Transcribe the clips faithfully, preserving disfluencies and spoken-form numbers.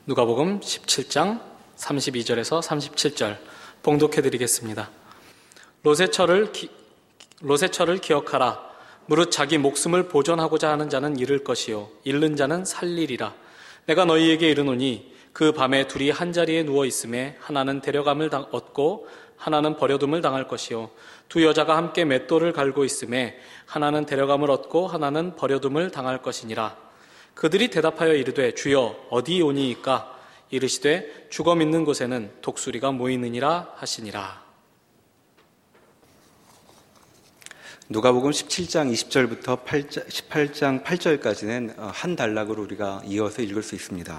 누가복음 십칠 장 삼십이 절에서 삼십칠 절 봉독해 드리겠습니다. 롯의 철을, 기, 롯의 철을 기억하라. 무릇 자기 목숨을 보존하고자 하는 자는 잃을 것이요 잃는 자는 살리리라. 내가 너희에게 이르노니 그 밤에 둘이 한자리에 누워 있음에 하나는 데려감을 얻고 하나는 버려둠을 당할 것이요 두 여자가 함께 맷돌을 갈고 있음에 하나는 데려감을 얻고 하나는 버려둠을 당할 것이니라. 그들이 대답하여 이르되 주여 어디 오니이까? 이르시되 죽어 있는 곳에는 독수리가 모이느니라 하시니라. 누가복음 십칠 장 이십 절부터 십팔 장 팔 절까지는 한 단락으로 우리가 이어서 읽을 수 있습니다.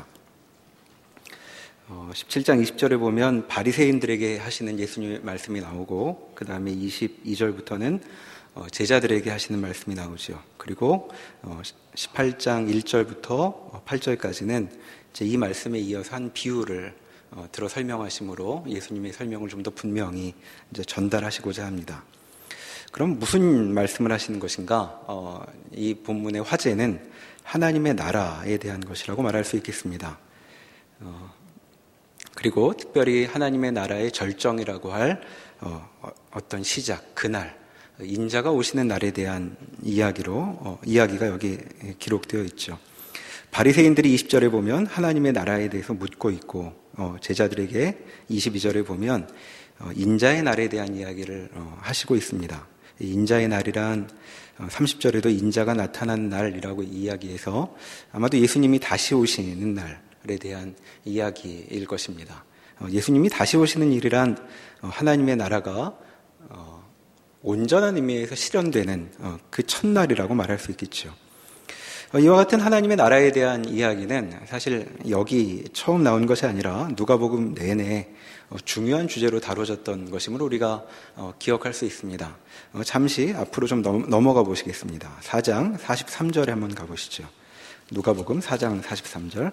십칠 장 이십 절에 보면 바리새인들에게 하시는 예수님의 말씀이 나오고, 그 다음에 이십이 절부터는 제자들에게 하시는 말씀이 나오죠. 그리고 십팔 장 일 절부터 팔 절까지는 이제 이 말씀에 이어서 한 비유를 들어 설명하심으로 예수님의 설명을 좀 더 분명히 이제 전달하시고자 합니다. 그럼 무슨 말씀을 하시는 것인가? 어, 이 본문의 화제는 하나님의 나라에 대한 것이라고 말할 수 있겠습니다. 어, 그리고 특별히 하나님의 나라의 절정이라고 할 어, 어떤 시작, 그날, 인자가 오시는 날에 대한 이야기로 어, 이야기가 여기 기록되어 있죠. 바리새인들이 이십 절에 보면 하나님의 나라에 대해서 묻고 있고, 어, 제자들에게 이십이 절에 보면 어, 인자의 날에 대한 이야기를 어, 하시고 있습니다. 인자의 날이란 삼십 절에도 인자가 나타난 날이라고 이야기해서 아마도 예수님이 다시 오시는 날에 대한 이야기일 것입니다. 예수님이 다시 오시는 일이란 하나님의 나라가 온전한 의미에서 실현되는 그 첫날이라고 말할 수 있겠죠. 이와 같은 하나님의 나라에 대한 이야기는 사실 여기 처음 나온 것이 아니라 누가복음 내내 중요한 주제로 다뤄졌던 것이므로 우리가 기억할 수 있습니다. 잠시 앞으로 좀 넘어가 보시겠습니다. 사 장 사십삼 절에 한번 가보시죠. 누가복음 사 장 사십삼 절.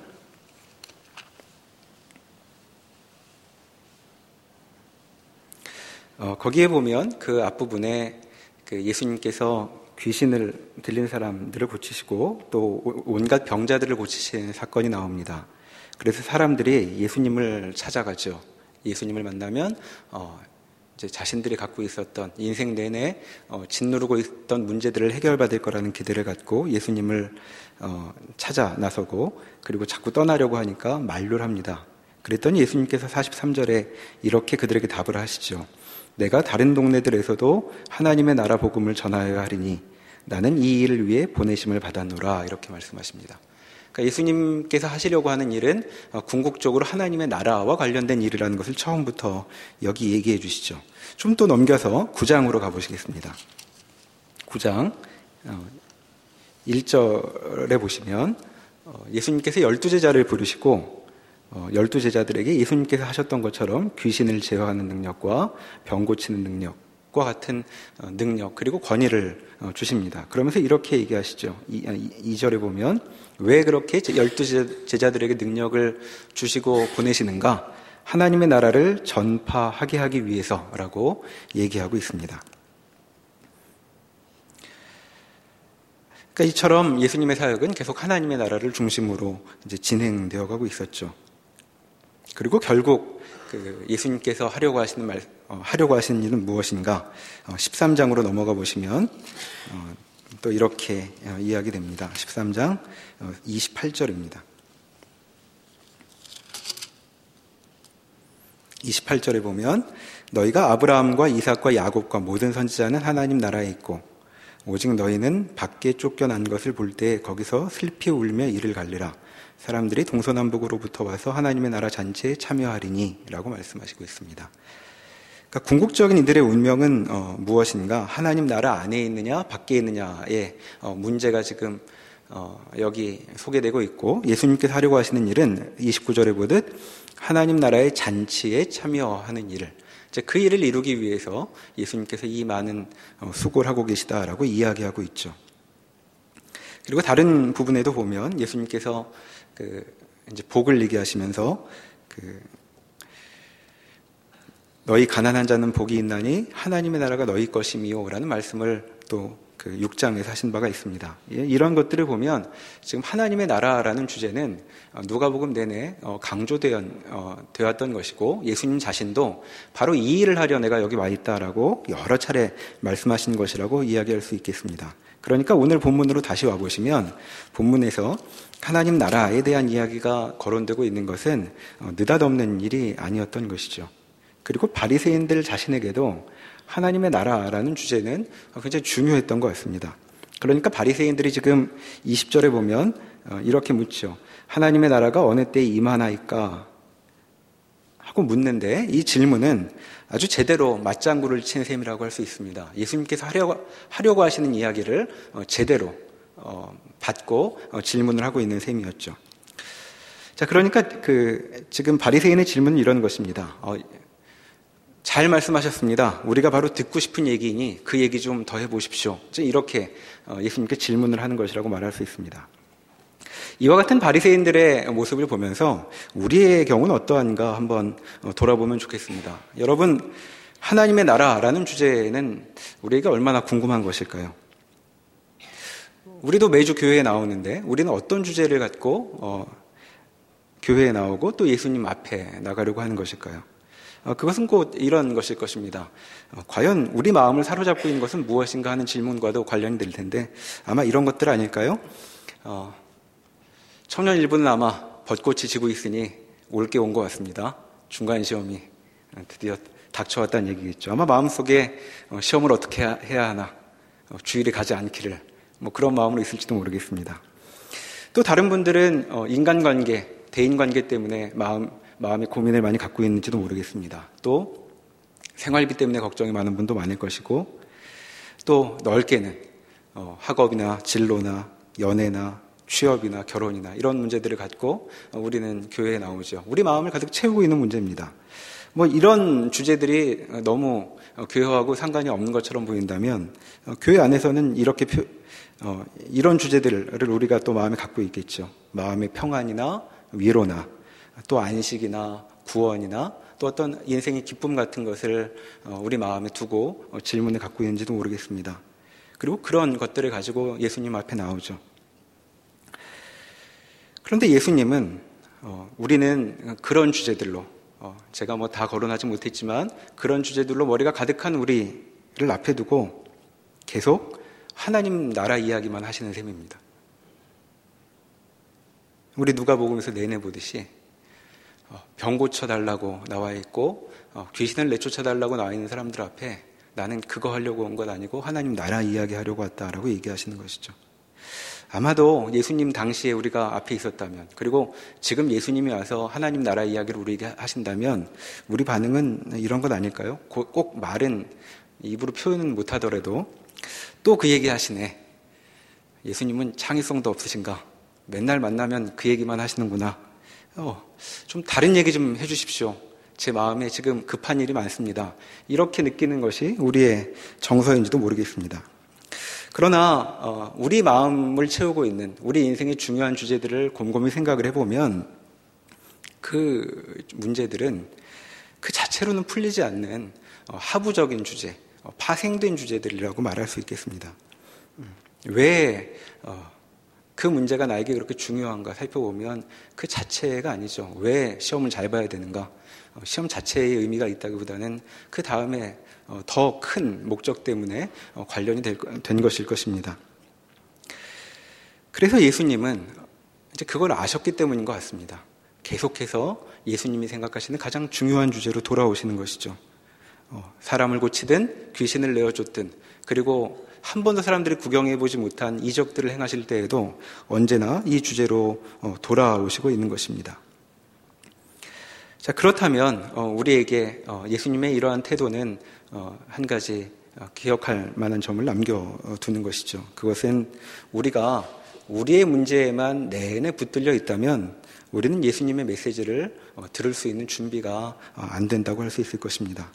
어, 거기에 보면 그 앞부분에 그 예수님께서 귀신을 들린 사람들을 고치시고 또 온갖 병자들을 고치시는 사건이 나옵니다. 그래서 사람들이 예수님을 찾아가죠. 예수님을 만나면 어, 이제 자신들이 갖고 있었던 인생 내내 어, 짓누르고 있던 문제들을 해결받을 거라는 기대를 갖고 예수님을 어, 찾아 나서고, 그리고 자꾸 떠나려고 하니까 만류를 합니다. 그랬더니 예수님께서 사십삼 절에 이렇게 그들에게 답을 하시죠. 내가 다른 동네들에서도 하나님의 나라 복음을 전하여야 하리니 나는 이 일을 위해 보내심을 받았노라, 이렇게 말씀하십니다. 그러니까 예수님께서 하시려고 하는 일은 궁극적으로 하나님의 나라와 관련된 일이라는 것을 처음부터 여기 얘기해 주시죠. 좀 또 넘겨서 구 장으로 가보시겠습니다. 구 장 일 절에 보시면 예수님께서 열두 제자를 부르시고 열두 제자들에게 예수님께서 하셨던 것처럼 귀신을 제어하는 능력과 병 고치는 능력과 같은 능력, 그리고 권위를 주십니다. 그러면서 이렇게 얘기하시죠. 이 절에 보면 왜 그렇게 열두 제자들에게 능력을 주시고 보내시는가? 하나님의 나라를 전파하게 하기 위해서라고 얘기하고 있습니다. 그러니까 이처럼 예수님의 사역은 계속 하나님의 나라를 중심으로 이제 진행되어 가고 있었죠. 그리고 결국 그 예수님께서 하려고 하시는 말, 어, 하려고 하시는 일은 무엇인가? 어, 십삼 장으로 넘어가 보시면 어, 또 이렇게 어, 이야기됩니다. 십삼 장 어, 이십팔 절입니다. 이십팔 절에 보면 너희가 아브라함과 이삭과 야곱과 모든 선지자는 하나님 나라에 있고 오직 너희는 밖에 쫓겨난 것을 볼 때 거기서 슬피 울며 이를 갈리라. 사람들이 동서남북으로부터 와서 하나님의 나라 잔치에 참여하리니 라고 말씀하시고 있습니다. 그러니까 궁극적인 이들의 운명은 어, 무엇인가? 하나님 나라 안에 있느냐 밖에 있느냐의 어, 문제가 지금 어, 여기 소개되고 있고, 예수님께서 하려고 하시는 일은 이십구 절에 보듯 하나님 나라의 잔치에 참여하는 일을, 이제 그 일을 이루기 위해서 예수님께서 이 많은 어, 수고를 하고 계시다라고 이야기하고 있죠. 그리고 다른 부분에도 보면 예수님께서 그 이제 복을 얘기하시면서 그 너희 가난한 자는 복이 있나니 하나님의 나라가 너희 것임이요라는 말씀을 또 그 육 장에서 하신 바가 있습니다. 이런 것들을 보면 지금 하나님의 나라라는 주제는 누가복음 내내 강조되었던 것이고 예수님 자신도 바로 이 일을 하려 내가 여기 와 있다라고 여러 차례 말씀하신 것이라고 이야기할 수 있겠습니다. 그러니까 오늘 본문으로 다시 와보시면 본문에서 하나님 나라에 대한 이야기가 거론되고 있는 것은 느닷없는 일이 아니었던 것이죠. 그리고 바리새인들 자신에게도 하나님의 나라라는 주제는 굉장히 중요했던 것 같습니다. 그러니까 바리새인들이 지금 이십 절에 보면 이렇게 묻죠. 하나님의 나라가 어느 때에 임하나이까 하고 묻는데 이 질문은 아주 제대로 맞장구를 친 셈이라고 할 수 있습니다. 예수님께서 하려고, 하려고 하시는 이야기를 제대로 받고 질문을 하고 있는 셈이었죠. 자, 그러니까 그 지금 바리새인의 질문은 이런 것입니다. 어, 잘 말씀하셨습니다. 우리가 바로 듣고 싶은 얘기이니 그 얘기 좀 더 해보십시오. 이렇게 예수님께 질문을 하는 것이라고 말할 수 있습니다. 이와 같은 바리새인들의 모습을 보면서 우리의 경우는 어떠한가 한번 돌아보면 좋겠습니다. 여러분, 하나님의 나라라는 주제는 우리에게 얼마나 궁금한 것일까요? 우리도 매주 교회에 나오는데 우리는 어떤 주제를 갖고 어, 교회에 나오고 또 예수님 앞에 나가려고 하는 것일까요? 어, 그것은 곧 이런 것일 것입니다. 어, 과연 우리 마음을 사로잡고 있는 것은 무엇인가 하는 질문과도 관련이 될 텐데 아마 이런 것들 아닐까요? 어, 청년 일부는 아마 벚꽃이 지고 있으니 올게 온 것 같습니다. 중간 시험이 드디어 닥쳐왔다는 얘기겠죠. 아마 마음속에 시험을 어떻게 해야 하나, 주일에 가지 않기를, 뭐 그런 마음으로 있을지도 모르겠습니다. 또 다른 분들은 인간관계, 대인관계 때문에 마음, 마음의 고민을 많이 갖고 있는지도 모르겠습니다. 또 생활비 때문에 걱정이 많은 분도 많을 것이고, 또 넓게는 학업이나 진로나 연애나 취업이나 결혼이나 이런 문제들을 갖고 우리는 교회에 나오죠. 우리 마음을 가득 채우고 있는 문제입니다. 뭐 이런 주제들이 너무 교회하고 상관이 없는 것처럼 보인다면 교회 안에서는 이렇게 표, 어, 이런 주제들을 우리가 또 마음에 갖고 있겠죠. 마음의 평안이나 위로나 또 안식이나 구원이나 또 어떤 인생의 기쁨 같은 것을 우리 마음에 두고 질문을 갖고 있는지도 모르겠습니다. 그리고 그런 것들을 가지고 예수님 앞에 나오죠. 그런데 예수님은 어, 우리는 그런 주제들로 어, 제가 뭐 다 거론하지 못했지만 그런 주제들로 머리가 가득한 우리를 앞에 두고 계속 하나님 나라 이야기만 하시는 셈입니다. 우리 누가복음에서 내내 보듯이 어, 병 고쳐달라고 나와 있고 어, 귀신을 내쫓아달라고 나와 있는 사람들 앞에 나는 그거 하려고 온 것 아니고 하나님 나라 이야기 하려고 왔다라고 얘기하시는 것이죠. 아마도 예수님 당시에 우리가 앞에 있었다면, 그리고 지금 예수님이 와서 하나님 나라 이야기를 우리에게 하신다면 우리 반응은 이런 것 아닐까요? 꼭 말은 입으로 표현은 못하더라도 또 그 얘기 하시네. 예수님은 창의성도 없으신가? 맨날 만나면 그 얘기만 하시는구나. 어, 좀 다른 얘기 좀 해주십시오. 제 마음에 지금 급한 일이 많습니다. 이렇게 느끼는 것이 우리의 정서인지도 모르겠습니다. 그러나 어, 우리 마음을 채우고 있는 우리 인생의 중요한 주제들을 곰곰이 생각을 해보면 그 문제들은 그 자체로는 풀리지 않는 어, 하부적인 주제, 어, 파생된 주제들이라고 말할 수 있겠습니다. 음, 왜 어, 그 문제가 나에게 그렇게 중요한가 살펴보면 그 자체가 아니죠. 왜 시험을 잘 봐야 되는가? 어, 시험 자체의 의미가 있다기보다는 그 다음에 더 큰 목적 때문에 관련이 된 것일 것입니다. 그래서 예수님은 이제 그걸 아셨기 때문인 것 같습니다. 계속해서 예수님이 생각하시는 가장 중요한 주제로 돌아오시는 것이죠. 사람을 고치든 귀신을 내어줬든 그리고 한 번도 사람들이 구경해보지 못한 이적들을 행하실 때에도 언제나 이 주제로 돌아오시고 있는 것입니다. 자, 그렇다면 우리에게 예수님의 이러한 태도는 한 가지 기억할 만한 점을 남겨두는 것이죠. 그것은 우리가 우리의 문제에만 내내 붙들려 있다면 우리는 예수님의 메시지를 들을 수 있는 준비가 안 된다고 할 수 있을 것입니다.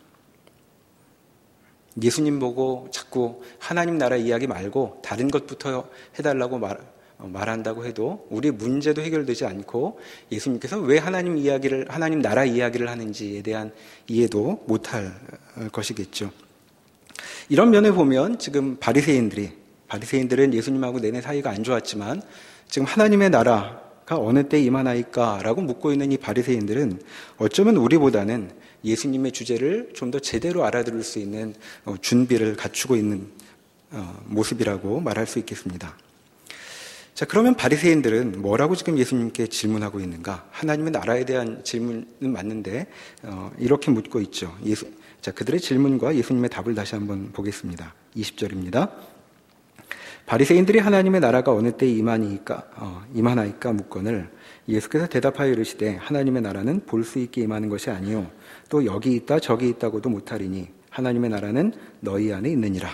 예수님 보고 자꾸 하나님 나라 이야기 말고 다른 것부터 해달라고 말, 말한다고 해도 우리 문제도 해결되지 않고 예수님께서 왜 하나님 이야기를, 하나님 나라 이야기를 하는지에 대한 이해도 못할 것이겠죠. 이런 면에 보면 지금 바리새인들이 바리새인들은 예수님하고 내내 사이가 안 좋았지만 지금 하나님의 나라가 어느 때 임하나이까? 라고 묻고 있는 이 바리새인들은 어쩌면 우리보다는 예수님의 주제를 좀 더 제대로 알아들을 수 있는 준비를 갖추고 있는 모습이라고 말할 수 있겠습니다. 자, 그러면 바리새인들은 뭐라고 지금 예수님께 질문하고 있는가? 하나님의 나라에 대한 질문은 맞는데 어, 이렇게 묻고 있죠. 예수, 자, 그들의 질문과 예수님의 답을 다시 한번 보겠습니다. 이십 절입니다. 바리새인들이 하나님의 나라가 어느 때 임하니까, 어, 임하나이까 묻거늘 예수께서 대답하여 이르시되 하나님의 나라는 볼 수 있게 임하는 것이 아니요 또 여기 있다 저기 있다고도 못하리니 하나님의 나라는 너희 안에 있느니라.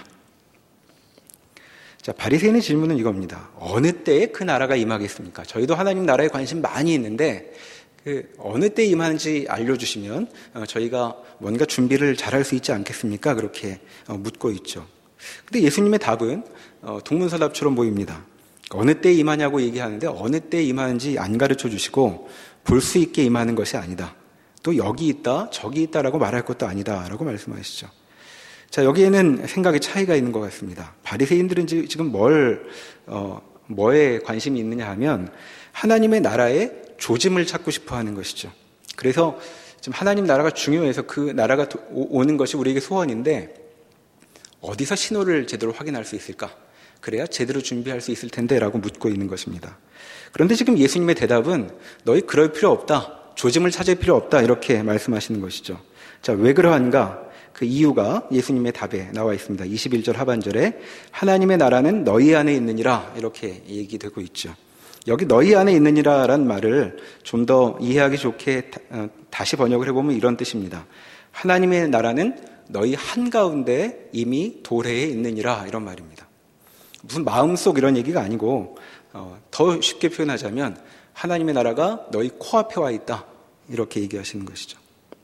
자, 바리새인의 질문은 이겁니다. 어느 때에 그 나라가 임하겠습니까? 저희도 하나님 나라에 관심 많이 있는데 그 어느 때 임하는지 알려주시면 어, 저희가 뭔가 준비를 잘할 수 있지 않겠습니까? 그렇게 어, 묻고 있죠. 근데 예수님의 답은 어, 동문서답처럼 보입니다. 어느 때 임하냐고 얘기하는데 어느 때 임하는지 안 가르쳐 주시고 볼 수 있게 임하는 것이 아니다. 또 여기 있다 저기 있다라고 말할 것도 아니다라고 말씀하시죠. 자, 여기에는 생각의 차이가 있는 것 같습니다. 바리새인들은 지금 뭘 어, 뭐에 관심이 있느냐 하면 하나님의 나라에 조짐을 찾고 싶어 하는 것이죠. 그래서 지금 하나님 나라가 중요해서 그 나라가 오는 것이 우리에게 소원인데 어디서 신호를 제대로 확인할 수 있을까? 그래야 제대로 준비할 수 있을 텐데 라고 묻고 있는 것입니다. 그런데 지금 예수님의 대답은 너희 그럴 필요 없다. 조짐을 찾을 필요 없다. 이렇게 말씀하시는 것이죠. 자, 왜 그러한가? 그 이유가 예수님의 답에 나와 있습니다. 이십일 절 하반절에 하나님의 나라는 너희 안에 있느니라 이렇게 얘기되고 있죠. 여기 너희 안에 있느니라 라는 말을 좀 더 이해하기 좋게 다시 번역을 해보면 이런 뜻입니다. 하나님의 나라는 너희 한가운데 이미 도래에 있느니라 이런 말입니다. 무슨 마음속 이런 얘기가 아니고 어, 더 쉽게 표현하자면 하나님의 나라가 너희 코앞에 와 있다 이렇게 얘기하시는 것이죠.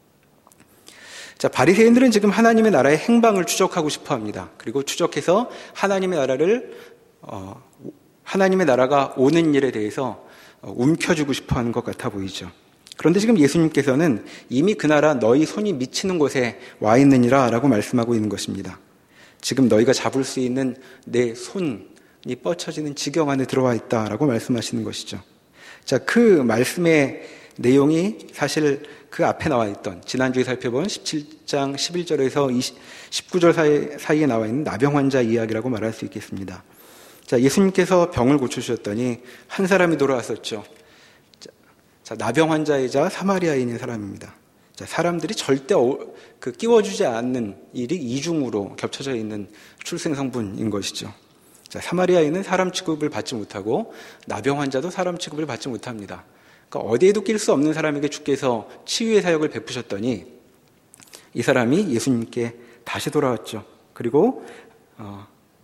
자, 바리새인들은 지금 하나님의 나라의 행방을 추적하고 싶어합니다. 그리고 추적해서 하나님의 나라를 어, 하나님의 나라가 오는 일에 대해서 어, 움켜쥐고 싶어하는 것 같아 보이죠. 그런데 지금 예수님께서는 이미 그 나라 너희 손이 미치는 곳에 와 있느니라 라고 말씀하고 있는 것입니다. 지금 너희가 잡을 수 있는 내 손이 뻗쳐지는 지경 안에 들어와 있다라고 말씀하시는 것이죠. 자, 그 말씀의 내용이 사실 그 앞에 나와 있던 지난주에 살펴본 십칠 장 십일 절에서 십구 절 사이, 사이에 나와 있는 나병 환자 이야기라고 말할 수 있겠습니다. 자, 예수님께서 병을 고쳐주셨더니 한 사람이 돌아왔었죠. 자, 자 나병 환자이자 사마리아인인 사람입니다. 자, 사람들이 절대 어, 그 끼워주지 않는 일이 이중으로 겹쳐져 있는 출생성분인 것이죠. 자, 사마리아인은 사람 취급을 받지 못하고 나병 환자도 사람 취급을 받지 못합니다. 그러니까 어디에도 낄 수 없는 사람에게 주께서 치유의 사역을 베푸셨더니 이 사람이 예수님께 다시 돌아왔죠. 그리고 어,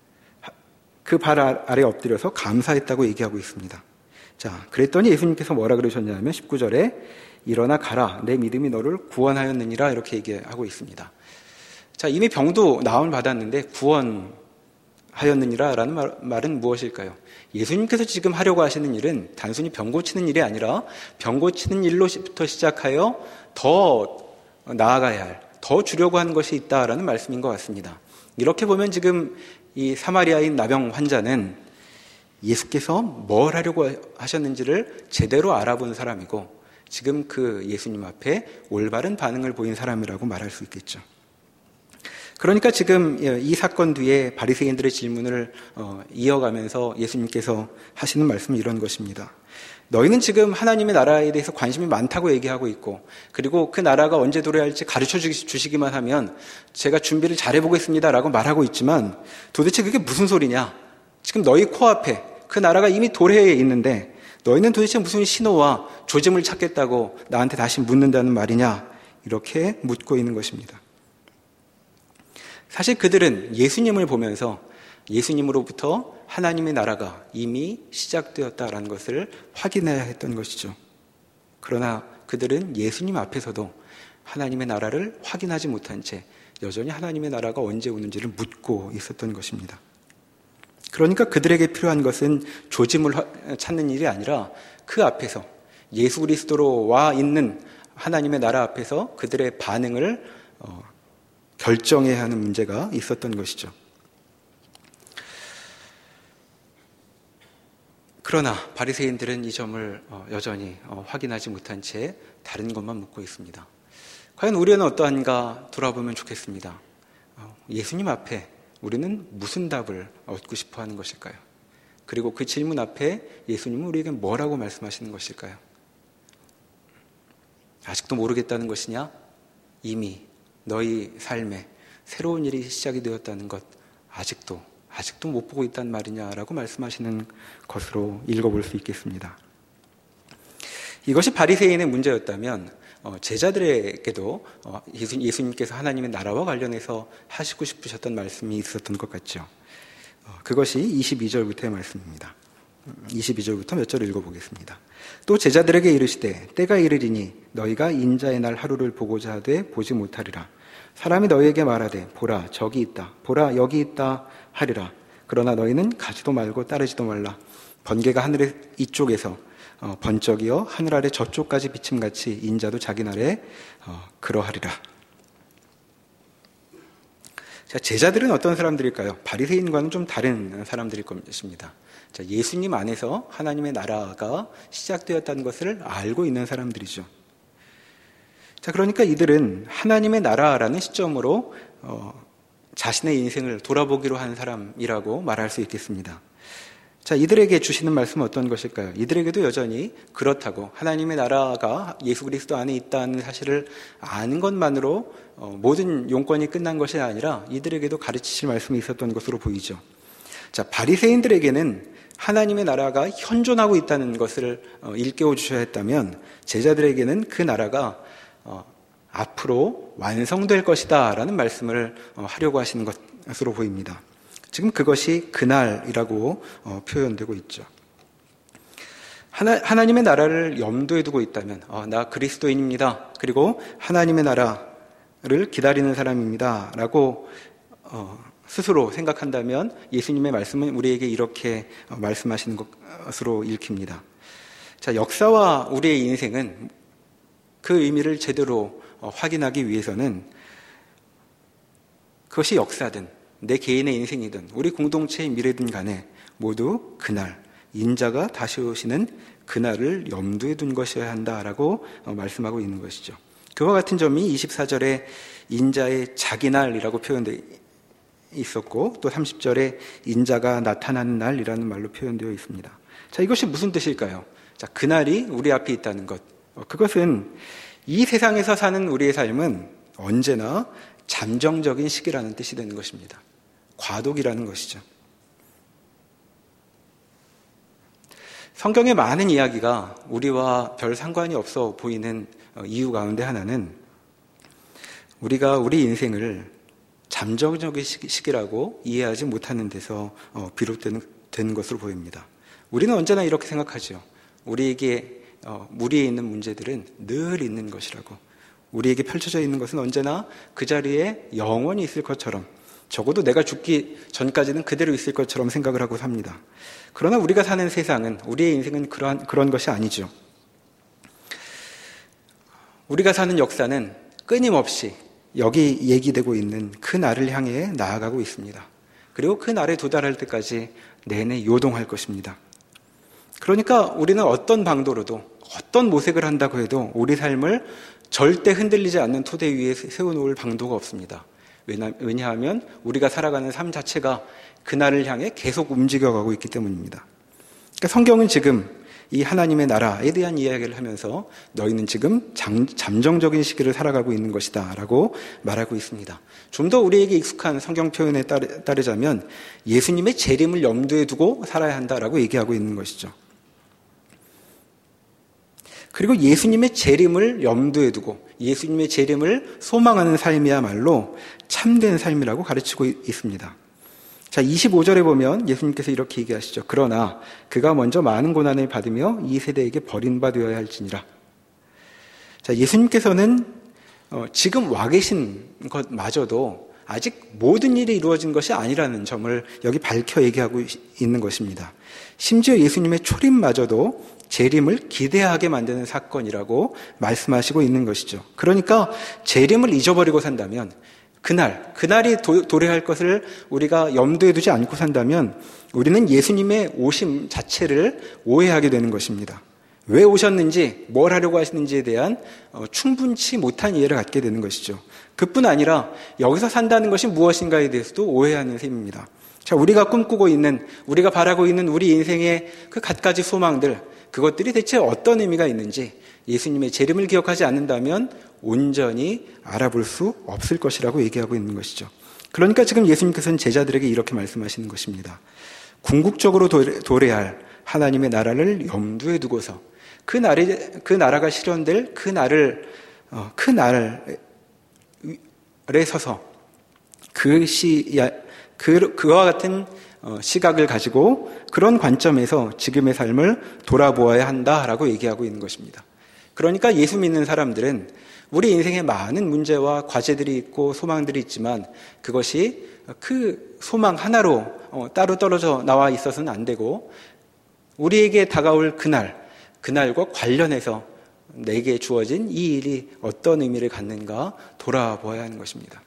그 발 아래 엎드려서 감사했다고 얘기하고 있습니다. 자, 그랬더니 예수님께서 뭐라 그러셨냐면 십구 절에 일어나 가라 내 믿음이 너를 구원하였느니라 이렇게 얘기하고 있습니다. 자, 이미 병도 나음을 받았는데 구원하였느니라 라는 말, 말은 무엇일까요? 예수님께서 지금 하려고 하시는 일은 단순히 병 고치는 일이 아니라 병 고치는 일로부터 시작하여 더 나아가야 할, 더 주려고 하는 것이 있다라는 말씀인 것 같습니다. 이렇게 보면 지금 이 사마리아인 나병 환자는 예수께서 뭘 하려고 하셨는지를 제대로 알아본 사람이고 지금 그 예수님 앞에 올바른 반응을 보인 사람이라고 말할 수 있겠죠. 그러니까 지금 이 사건 뒤에 바리새인들의 질문을 이어가면서 예수님께서 하시는 말씀은 이런 것입니다. 너희는 지금 하나님의 나라에 대해서 관심이 많다고 얘기하고 있고 그리고 그 나라가 언제 도래할지 가르쳐 주시기만 하면 제가 준비를 잘해보겠습니다라고 말하고 있지만 도대체 그게 무슨 소리냐? 지금 너희 코앞에 그 나라가 이미 도래해 있는데 너희는 도대체 무슨 신호와 조짐을 찾겠다고 나한테 다시 묻는다는 말이냐? 이렇게 묻고 있는 것입니다. 사실 그들은 예수님을 보면서 예수님으로부터 하나님의 나라가 이미 시작되었다라는 것을 확인해야 했던 것이죠. 그러나 그들은 예수님 앞에서도 하나님의 나라를 확인하지 못한 채 여전히 하나님의 나라가 언제 오는지를 묻고 있었던 것입니다. 그러니까 그들에게 필요한 것은 조짐을 찾는 일이 아니라 그 앞에서 예수 그리스도로 와 있는 하나님의 나라 앞에서 그들의 반응을 결정해야 하는 문제가 있었던 것이죠. 그러나 바리새인들은 이 점을 여전히 확인하지 못한 채 다른 것만 묻고 있습니다. 과연 우리는 어떠한가 돌아보면 좋겠습니다. 예수님 앞에 우리는 무슨 답을 얻고 싶어 하는 것일까요? 그리고 그 질문 앞에 예수님은 우리에게 뭐라고 말씀하시는 것일까요? 아직도 모르겠다는 것이냐? 이미 너희 삶에 새로운 일이 시작이 되었다는 것 아직도 아직도 못 보고 있단 말이냐라고 말씀하시는 것으로 읽어볼 수 있겠습니다. 이것이 바리새인의 문제였다면 제자들에게도 예수님께서 하나님의 나라와 관련해서 하시고 싶으셨던 말씀이 있었던 것 같죠. 그것이 이십이 절부터의 말씀입니다. 이십이 절부터 몇 절을 읽어보겠습니다. 또 제자들에게 이르시되 때가 이르리니 너희가 인자의 날 하루를 보고자 하되 보지 못하리라. 사람이 너희에게 말하되 보라 저기 있다 보라 여기 있다 하리라. 그러나 너희는 가지도 말고 따르지도 말라. 번개가 하늘의 이쪽에서 어, 번쩍이어 하늘 아래 저쪽까지 비침같이 인자도 자기 날에 어, 그러하리라. 자, 제자들은 어떤 사람들일까요? 바리새인과는 좀 다른 사람들일 것입니다. 자, 예수님 안에서 하나님의 나라가 시작되었다는 것을 알고 있는 사람들이죠. 자, 그러니까 이들은 하나님의 나라라는 시점으로 어, 자신의 인생을 돌아보기로 한 사람이라고 말할 수 있겠습니다. 자, 이들에게 주시는 말씀은 어떤 것일까요? 이들에게도 여전히 그렇다고 하나님의 나라가 예수 그리스도 안에 있다는 사실을 아는 것만으로 어, 모든 용건이 끝난 것이 아니라 이들에게도 가르치실 말씀이 있었던 것으로 보이죠. 자, 바리새인들에게는 하나님의 나라가 현존하고 있다는 것을 어, 일깨워 주셔야 했다면 제자들에게는 그 나라가 어, 앞으로 완성될 것이다 라는 말씀을 어, 하려고 하시는 것으로 보입니다. 지금 그것이 그날이라고 어, 표현되고 있죠. 하나, 하나님의 나라를 염두에 두고 있다면 어, 나 그리스도인입니다. 그리고 하나님의 나라를 기다리는 사람입니다. 라고 어, 스스로 생각한다면 예수님의 말씀은 우리에게 이렇게 어, 말씀하시는 것으로 읽힙니다. 자, 역사와 우리의 인생은 그 의미를 제대로 어, 확인하기 위해서는 그것이 역사든 내 개인의 인생이든 우리 공동체의 미래든 간에 모두 그날 인자가 다시 오시는 그날을 염두에 둔 것이어야 한다라고 말씀하고 있는 것이죠. 그와 같은 점이 이십사 절에 인자의 자기날이라고 표현되어 있었고 또 삼십 절에 인자가 나타나는 날이라는 말로 표현되어 있습니다. 자, 이것이 무슨 뜻일까요? 자, 그날이 우리 앞에 있다는 것. 그것은 이 세상에서 사는 우리의 삶은 언제나 잠정적인 시기라는 뜻이 되는 것입니다. 과도기라는 것이죠. 성경의 많은 이야기가 우리와 별 상관이 없어 보이는 이유 가운데 하나는 우리가 우리 인생을 잠정적인 시기라고 이해하지 못하는 데서 비롯되는 것으로 보입니다. 우리는 언제나 이렇게 생각하죠. 우리에게 무리에 있는 문제들은 늘 있는 것이라고. 우리에게 펼쳐져 있는 것은 언제나 그 자리에 영원히 있을 것처럼 적어도 내가 죽기 전까지는 그대로 있을 것처럼 생각을 하고 삽니다. 그러나 우리가 사는 세상은 우리의 인생은 그런, 그런 것이 아니죠. 우리가 사는 역사는 끊임없이 여기 얘기되고 있는 그 날을 향해 나아가고 있습니다. 그리고 그 날에 도달할 때까지 내내 요동할 것입니다. 그러니까 우리는 어떤 방도로도 어떤 모색을 한다고 해도 우리 삶을 절대 흔들리지 않는 토대 위에 세워놓을 방도가 없습니다. 왜냐하면 우리가 살아가는 삶 자체가 그날을 향해 계속 움직여가고 있기 때문입니다. 그러니까 성경은 지금 이 하나님의 나라에 대한 이야기를 하면서 너희는 지금 잠, 잠정적인 시기를 살아가고 있는 것이다 라고 말하고 있습니다. 좀 더 우리에게 익숙한 성경 표현에 따르, 따르자면 예수님의 재림을 염두에 두고 살아야 한다라고 얘기하고 있는 것이죠. 그리고 예수님의 재림을 염두에 두고 예수님의 재림을 소망하는 삶이야말로 참된 삶이라고 가르치고 있습니다. 자, 이십오 절에 보면 예수님께서 이렇게 얘기하시죠. 그러나 그가 먼저 많은 고난을 받으며 이 세대에게 버림받아야 할지니라. 자, 예수님께서는 어, 지금 와 계신 것마저도 아직 모든 일이 이루어진 것이 아니라는 점을 여기 밝혀 얘기하고 있는 것입니다. 심지어 예수님의 초림마저도 재림을 기대하게 만드는 사건이라고 말씀하시고 있는 것이죠. 그러니까 재림을 잊어버리고 산다면 그날, 그날이 도, 도래할 것을 우리가 염두에 두지 않고 산다면 우리는 예수님의 오심 자체를 오해하게 되는 것입니다. 왜 오셨는지, 뭘 하려고 하시는지에 대한 충분치 못한 이해를 갖게 되는 것이죠. 그뿐 아니라 여기서 산다는 것이 무엇인가에 대해서도 오해하는 셈입니다. 자, 우리가 꿈꾸고 있는, 우리가 바라고 있는 우리 인생의 그 갖가지 소망들, 그것들이 대체 어떤 의미가 있는지 예수님의 재림을 기억하지 않는다면 온전히 알아볼 수 없을 것이라고 얘기하고 있는 것이죠. 그러니까 지금 예수님께서는 제자들에게 이렇게 말씀하시는 것입니다. 궁극적으로 도래할 하나님의 나라를 염두에 두고서 그 날에, 그 나라가 실현될 그 날을, 어, 그 날에 서서 그 시, 그, 그와 같은 어, 시각을 가지고 그런 관점에서 지금의 삶을 돌아보아야 한다라고 얘기하고 있는 것입니다. 그러니까 예수 믿는 사람들은 우리 인생에 많은 문제와 과제들이 있고 소망들이 있지만 그것이 그 소망 하나로 어, 따로 떨어져 나와 있어서는 안 되고 우리에게 다가올 그날, 그날과 관련해서 내게 주어진 이 일이 어떤 의미를 갖는가 돌아보아야 하는 것입니다.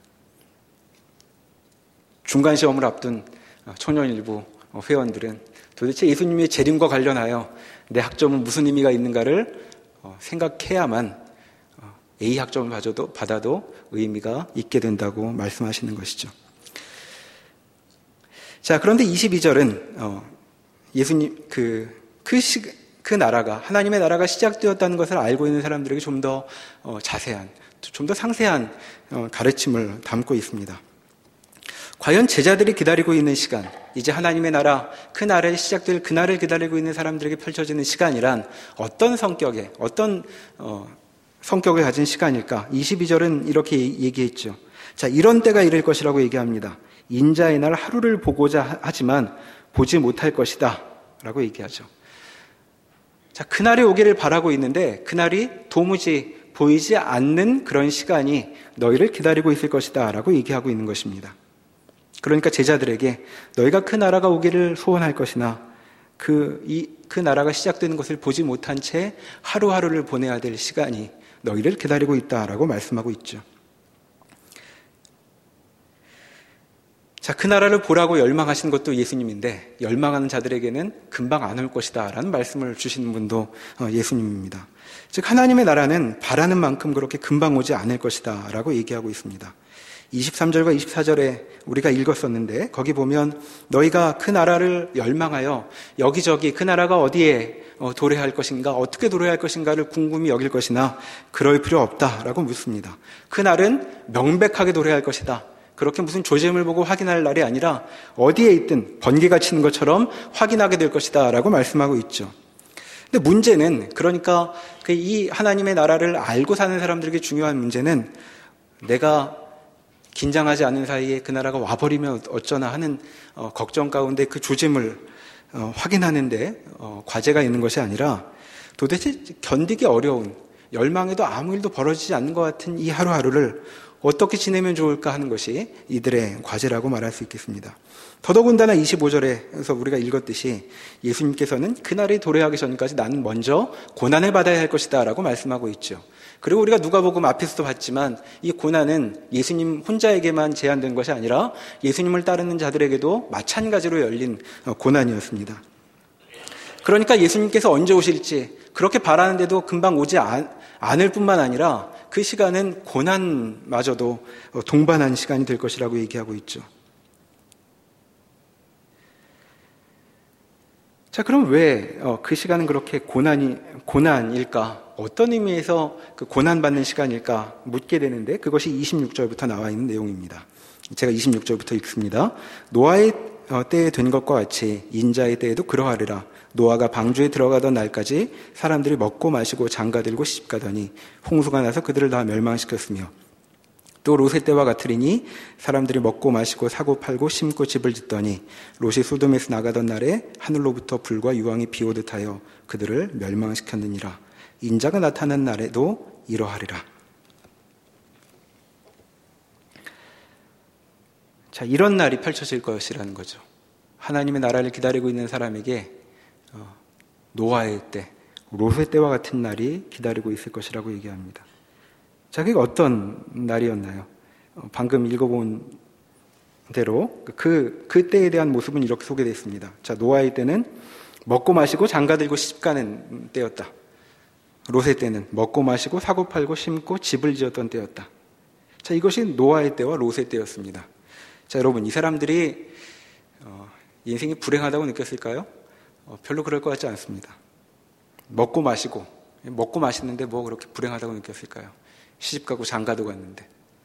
중간시험을 앞둔 청년일부 회원들은 도대체 예수님의 재림과 관련하여 내 학점은 무슨 의미가 있는가를 생각해야만 A 학점을 받아도, 받아도 의미가 있게 된다고 말씀하시는 것이죠. 자, 그런데 이십이 절은 예수님 그, 그, 시, 그 나라가 하나님의 나라가 시작되었다는 것을 알고 있는 사람들에게 좀 더 자세한, 좀 더 상세한 가르침을 담고 있습니다. 과연 제자들이 기다리고 있는 시간, 이제 하나님의 나라, 그 나라에 시작될 그날을 기다리고 있는 사람들에게 펼쳐지는 시간이란 어떤 성격의, 어떤 어, 성격을 가진 시간일까? 이십이 절은 이렇게 얘기했죠. 자, 이런 때가 이를 것이라고 얘기합니다. 인자의 날 하루를 보고자 하지만 보지 못할 것이다 라고 얘기하죠. 자, 그날이 오기를 바라고 있는데 그날이 도무지 보이지 않는 그런 시간이 너희를 기다리고 있을 것이다 라고 얘기하고 있는 것입니다. 그러니까 제자들에게 너희가 그 나라가 오기를 소원할 것이나 그, 이, 그 나라가 시작되는 것을 보지 못한 채 하루하루를 보내야 될 시간이 너희를 기다리고 있다라고 말씀하고 있죠. 자, 그 나라를 보라고 열망하시는 것도 예수님인데 열망하는 자들에게는 금방 안 올 것이다 라는 말씀을 주시는 분도 예수님입니다. 즉 하나님의 나라는 바라는 만큼 그렇게 금방 오지 않을 것이다 라고 얘기하고 있습니다. 이십삼 절과 이십사 절에 우리가 읽었었는데 거기 보면 너희가 그 나라를 열망하여 여기저기 그 나라가 어디에 도래할 것인가, 어떻게 도래할 것인가를 궁금히 여길 것이나 그럴 필요 없다라고 묻습니다. 그 날은 명백하게 도래할 것이다. 그렇게 무슨 조짐을 보고 확인할 날이 아니라 어디에 있든 번개가 치는 것처럼 확인하게 될 것이다 라고 말씀하고 있죠. 근데 문제는, 그러니까 이 하나님의 나라를 알고 사는 사람들에게 중요한 문제는 내가 긴장하지 않은 사이에 그 나라가 와버리면 어쩌나 하는 어, 걱정 가운데 그 조짐을 어, 확인하는데 어, 과제가 있는 것이 아니라 도대체 견디기 어려운, 열망에도 아무 일도 벌어지지 않는 것 같은 이 하루하루를 어떻게 지내면 좋을까 하는 것이 이들의 과제라고 말할 수 있겠습니다. 더더군다나 이십오 절에서 우리가 읽었듯이 예수님께서는 그날이 도래하기 전까지 나는 먼저 고난을 받아야 할 것이다 라고 말씀하고 있죠. 그리고 우리가 누가복음 앞에서도 봤지만 이 고난은 예수님 혼자에게만 제한된 것이 아니라 예수님을 따르는 자들에게도 마찬가지로 열린 고난이었습니다. 그러니까 예수님께서 언제 오실지 그렇게 바라는데도 금방 오지 않을 뿐만 아니라 그 시간은 고난마저도 동반한 시간이 될 것이라고 얘기하고 있죠. 자, 그럼 왜 그 시간은 그렇게 고난이, 고난일까? 어떤 의미에서 그 고난받는 시간일까? 묻게 되는데 그것이 이십육 절부터 나와 있는 내용입니다. 제가 이십육 절부터 읽습니다. 노아의 때에 된 것과 같이 인자의 때에도 그러하리라. 노아가 방주에 들어가던 날까지 사람들이 먹고 마시고 장가들고 시집가더니 홍수가 나서 그들을 다 멸망시켰으며 또 롯의 때와 같으리니 사람들이 먹고 마시고 사고 팔고 심고 집을 짓더니 롯이 소돔에서 나가던 날에 하늘로부터 불과 유황이 비오듯 하여 그들을 멸망시켰느니라. 인자가 나타난 날에도 이러하리라. 자, 이런 날이 펼쳐질 것이라는 거죠. 하나님의 나라를 기다리고 있는 사람에게 어, 노아의 때, 롯의 때와 같은 날이 기다리고 있을 것이라고 얘기합니다. 자, 그게 어떤 날이었나요? 방금 읽어본 대로 그, 그 때에 대한 모습은 이렇게 소개되어 있습니다. 자, 노아의 때는 먹고 마시고 장가들고 시집가는 때였다. 롯의 때는 먹고 마시고 사고 팔고 심고 집을 지었던 때였다. 자, 이것이 노아의 때와 롯의 때였습니다. 자, 여러분, 이 사람들이 어, 인생이 불행하다고 느꼈을까요? 어, 별로 그럴 것 같지 않습니다. 먹고 마시고, 먹고 마시는데 뭐 그렇게 불행하다고 느꼈을까요? 시집가고 장가도 갔는데,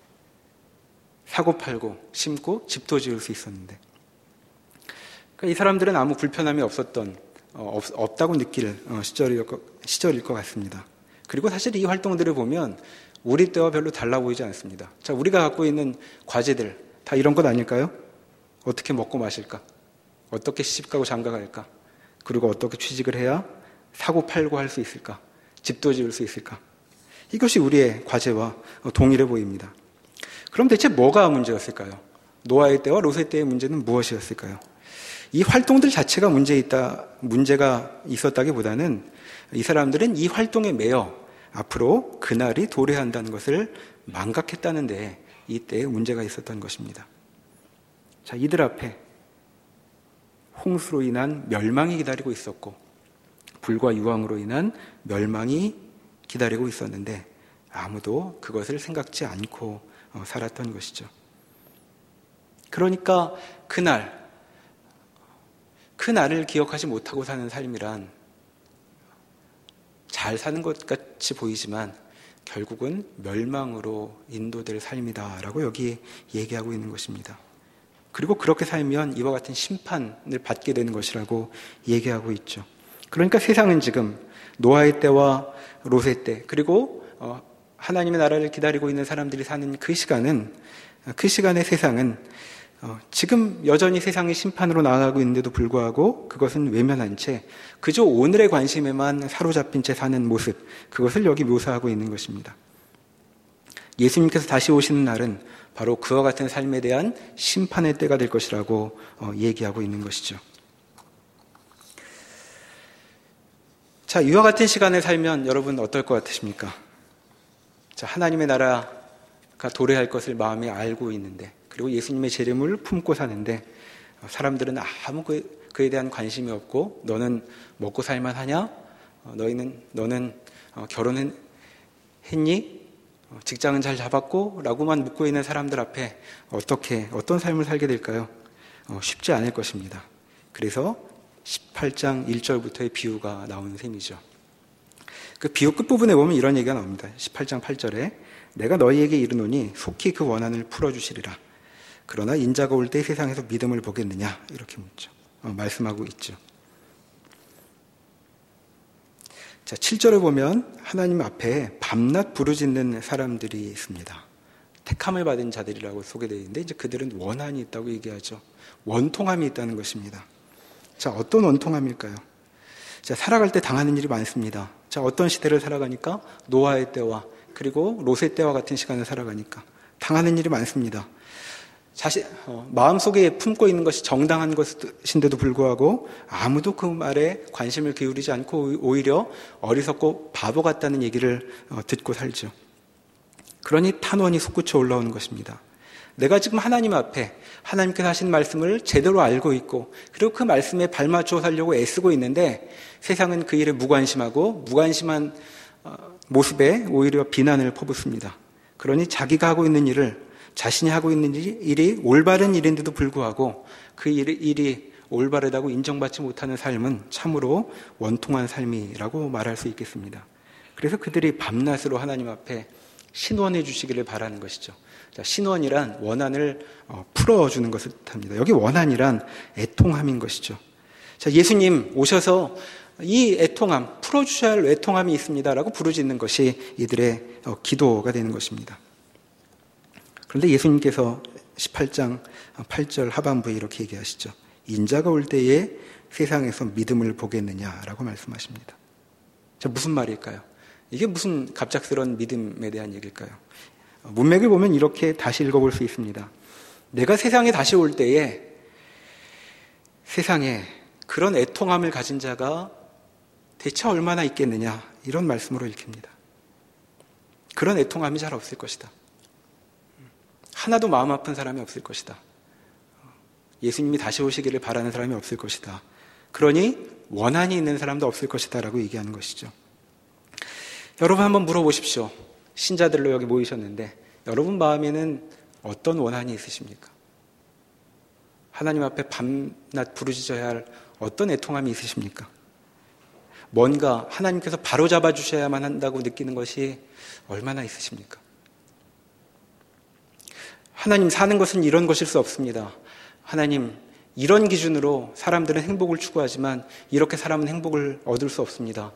사고 팔고 심고 집도 지을 수 있었는데, 그러니까 이 사람들은 아무 불편함이 없었던, 어, 없, 없다고 느낄 어, 시절일, 것, 시절일 것 같습니다. 그리고 사실 이 활동들을 보면 우리 때와 별로 달라 보이지 않습니다. 자, 우리가 갖고 있는 과제들 다 이런 것 아닐까요? 어떻게 먹고 마실까? 어떻게 시집가고 장가갈까? 그리고 어떻게 취직을 해야 사고 팔고 할 수 있을까? 집도 지을 수 있을까? 이것이 우리의 과제와 동일해 보입니다. 그럼 대체 뭐가 문제였을까요? 노아의 때와 롯의 때의 문제는 무엇이었을까요? 이 활동들 자체가 문제 있다, 문제가 있었다기보다는 이 사람들은 이 활동에 매여 앞으로 그날이 도래한다는 것을 망각했다는데 이때에 문제가 있었던 것입니다. 자, 이들 앞에 홍수로 인한 멸망이 기다리고 있었고 불과 유황으로 인한 멸망이 기다리고 있었는데 아무도 그것을 생각지 않고 살았던 것이죠. 그러니까 그날, 그날을 기억하지 못하고 사는 삶이란 잘 사는 것 같이 보이지만 결국은 멸망으로 인도될 삶이다라고 여기 얘기하고 있는 것입니다. 그리고 그렇게 살면 이와 같은 심판을 받게 되는 것이라고 얘기하고 있죠. 그러니까 세상은 지금 노아의 때와 롯의 때, 그리고 하나님의 나라를 기다리고 있는 사람들이 사는 그 시간은, 그 시간의 세상은 지금 여전히 세상이 심판으로 나아가고 있는데도 불구하고 그것은 외면한 채 그저 오늘의 관심에만 사로잡힌 채 사는 모습, 그것을 여기 묘사하고 있는 것입니다. 예수님께서 다시 오시는 날은 바로 그와 같은 삶에 대한 심판의 때가 될 것이라고 얘기하고 있는 것이죠. 자, 이와 같은 시간을 살면 여러분 어떨 것 같으십니까? 자, 하나님의 나라가 도래할 것을 마음에 알고 있는데, 그리고 예수님의 재림을 품고 사는데 사람들은 아무 그에 대한 관심이 없고, 너는 먹고 살만 하냐? 너희는 너는 결혼했니? 직장은 잘 잡았고? 라고만 묻고 있는 사람들 앞에 어떻게 어떤 삶을 살게 될까요? 쉽지 않을 것입니다. 그래서 십팔 장 일 절부터의 비유가 나오는 셈이죠. 그 비유 끝부분에 보면 이런 얘기가 나옵니다. 십팔 장 팔 절에 내가 너희에게 이르노니 속히 그 원한을 풀어주시리라. 그러나 인자가 올 때 세상에서 믿음을 보겠느냐? 이렇게 묻죠. 어, 말씀하고 있죠. 자, 칠 절에 보면 하나님 앞에 밤낮 부르짖는 사람들이 있습니다. 택함을 받은 자들이라고 소개되어 있는데 이제 그들은 원한이 있다고 얘기하죠. 원통함이 있다는 것입니다. 자, 어떤 원통함일까요? 자, 살아갈 때 당하는 일이 많습니다. 자, 어떤 시대를 살아가니까 노아의 때와 그리고 롯의 때와 같은 시간을 살아가니까 당하는 일이 많습니다. 자신, 어, 마음속에 품고 있는 것이 정당한 것인데도 불구하고 아무도 그 말에 관심을 기울이지 않고 오히려 어리석고 바보 같다는 얘기를 어, 듣고 살죠. 그러니 탄원이 솟구쳐 올라오는 것입니다. 내가 지금 하나님 앞에 하나님께서 하신 말씀을 제대로 알고 있고 그리고 그 말씀에 발맞추어 살려고 애쓰고 있는데 세상은 그 일에 무관심하고 무관심한 모습에 오히려 비난을 퍼붓습니다. 그러니 자기가 하고 있는 일을 자신이 하고 있는 일이 올바른 일인데도 불구하고 그 일이 올바르다고 인정받지 못하는 삶은 참으로 원통한 삶이라고 말할 수 있겠습니다. 그래서 그들이 밤낮으로 하나님 앞에 신원해 주시기를 바라는 것이죠. 자, 신원이란 원한을 풀어주는 것을 뜻합니다. 여기 원한이란 애통함인 것이죠. 자, 예수님 오셔서 이 애통함, 풀어주셔야 할 애통함이 있습니다라고 부르짖는 것이 이들의 기도가 되는 것입니다. 그런데 예수님께서 십팔 장 팔 절 하반부에 이렇게 얘기하시죠. 인자가 올 때에 세상에서 믿음을 보겠느냐라고 말씀하십니다. 자, 무슨 말일까요? 이게 무슨 갑작스러운 믿음에 대한 얘기일까요? 문맥을 보면 이렇게 다시 읽어볼 수 있습니다. 내가 세상에 다시 올 때에 세상에 그런 애통함을 가진 자가 대체 얼마나 있겠느냐, 이런 말씀으로 읽힙니다. 그런 애통함이 잘 없을 것이다. 하나도 마음 아픈 사람이 없을 것이다. 예수님이 다시 오시기를 바라는 사람이 없을 것이다. 그러니 원한이 있는 사람도 없을 것이다 라고 얘기하는 것이죠. 여러분 한번 물어보십시오. 신자들로 여기 모이셨는데 여러분 마음에는 어떤 원한이 있으십니까? 하나님 앞에 밤낮 부르짖어야 할 어떤 애통함이 있으십니까? 뭔가 하나님께서 바로잡아 주셔야만 한다고 느끼는 것이 얼마나 있으십니까? 하나님 사는 것은 이런 것일 수 없습니다. 하나님, 이런 기준으로 사람들은 행복을 추구하지만 이렇게 사람은 행복을 얻을 수 없습니다.